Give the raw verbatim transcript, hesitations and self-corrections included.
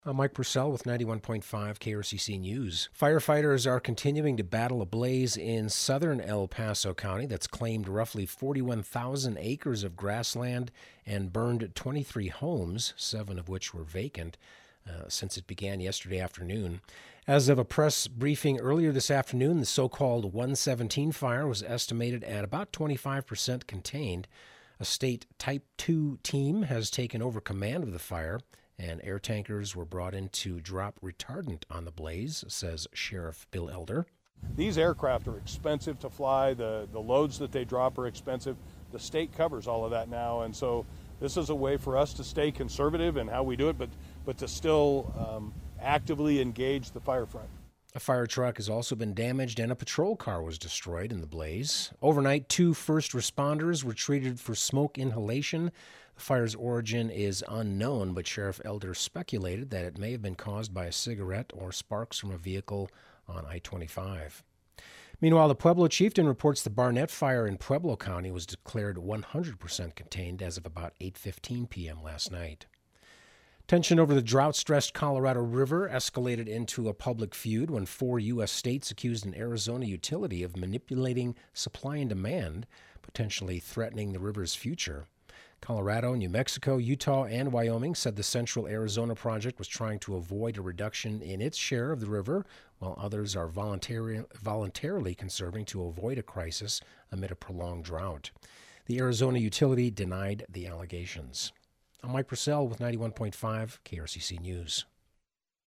I'm Mike Purcell with ninety-one point five K R C C News. Firefighters are continuing to battle a blaze in southern El Paso County that's claimed roughly forty-one thousand acres of grassland and burned twenty-three homes, seven of which were vacant, uh, since it began yesterday afternoon. As of a press briefing earlier this afternoon, the so-called one seventeen fire was estimated at about twenty-five percent contained. A state Type two team has taken over command of the fire, and air tankers were brought in to drop retardant on the blaze, says Sheriff Bill Elder. These aircraft are expensive to fly. The, the loads that they drop are expensive. The state covers all of that now, and so this is a way for us to stay conservative in how we do it, but, but to still um, actively engage the fire front. A fire truck has also been damaged and a patrol car was destroyed in the blaze. Overnight, two first responders were treated for smoke inhalation. The fire's origin is unknown, but Sheriff Elder speculated that it may have been caused by a cigarette or sparks from a vehicle on I twenty-five. Meanwhile, the Pueblo Chieftain reports the Barnett Fire in Pueblo County was declared one hundred percent contained as of about eight fifteen p.m. last night. Tension over the drought-stressed Colorado River escalated into a public feud when four U S states accused an Arizona utility of manipulating supply and demand, potentially threatening the river's future. Colorado, New Mexico, Utah, and Wyoming said the Central Arizona Project was trying to avoid a reduction in its share of the river, while others are voluntary, voluntarily conserving to avoid a crisis amid a prolonged drought. The Arizona utility denied the allegations. I'm Mike Purcell with ninety-one point five K R C C News.